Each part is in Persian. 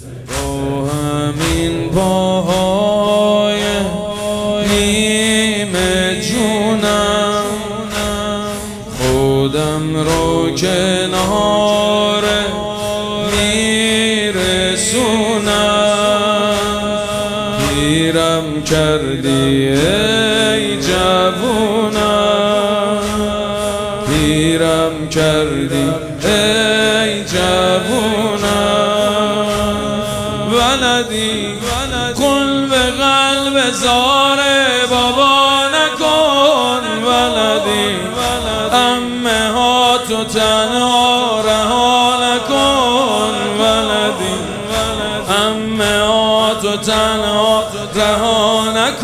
با همین پاهای نیمه جونم خودم رو کنار میرسونم. پیرم کردی ای جوونم، پیرم کردی ای جوونم. ولدی قل به قلب زار بابا نکن، ولدی امه ها تو تنها رها نکن، ولدی امه ها تو تنها رها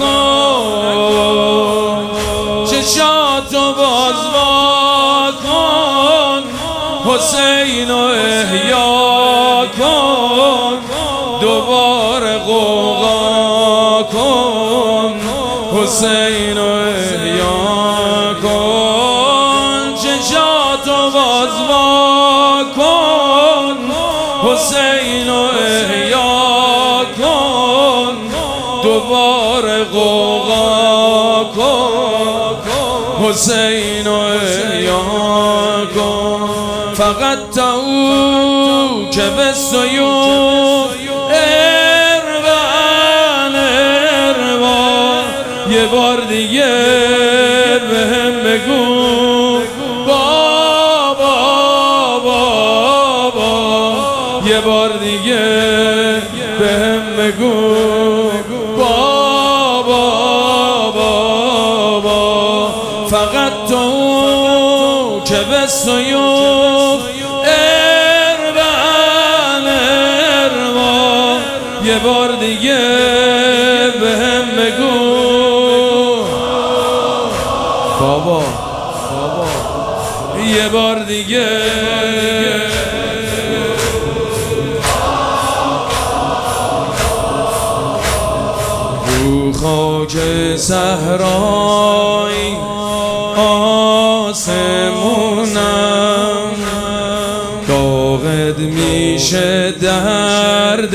نکن. چشاتو باز وا کن، حسین و احیا کن، دوباره غوغا کن، حسین و احیا کن. چشاتو باز وا کن، حسین و احیا کن، دوباره غوغا کن، حسین و احیا کن. فقط تا او که به سیوف اربان اربان یه بار دیگه بهم بگو بابا بابا، یه بار دیگه بهم بگو بابا بابا. فقط تو که به سیوف اربان اربان یه بار دیگه بهم بگو بابا بابا، یه بار دیگه. رو خاک صحرای آسمونم داغت میشه درد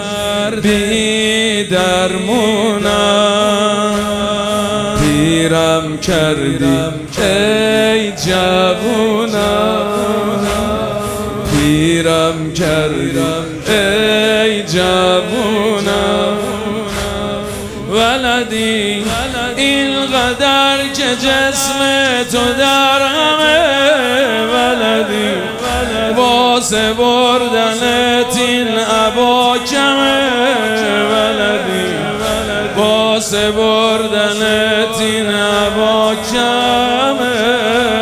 بی درمونم. پیرم کردی ای جوونم، پیرم کردی ای جوونم. ولدی اینقدر که جسم تو در همه، ولدی واسه بردنت این عبا کمه، ولدی واسه بردنت این عبا کمه.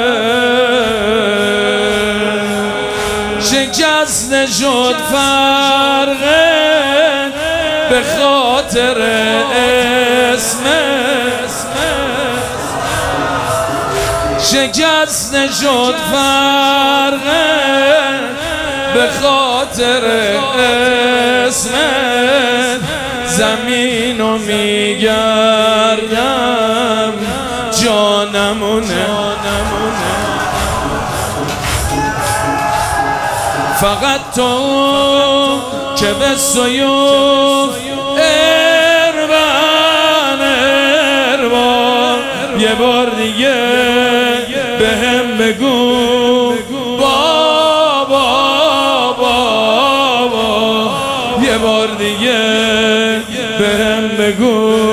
شکسته شد فرقه به خاطر اسمت، شکسته شد فرقه به خاطر اسمت. زمینو میگردم جانمونه، فقط تو که به سیوف اربان اربان یه بار دیگه بهم بگو بابا بابا، یه بار دیگه بهم بگو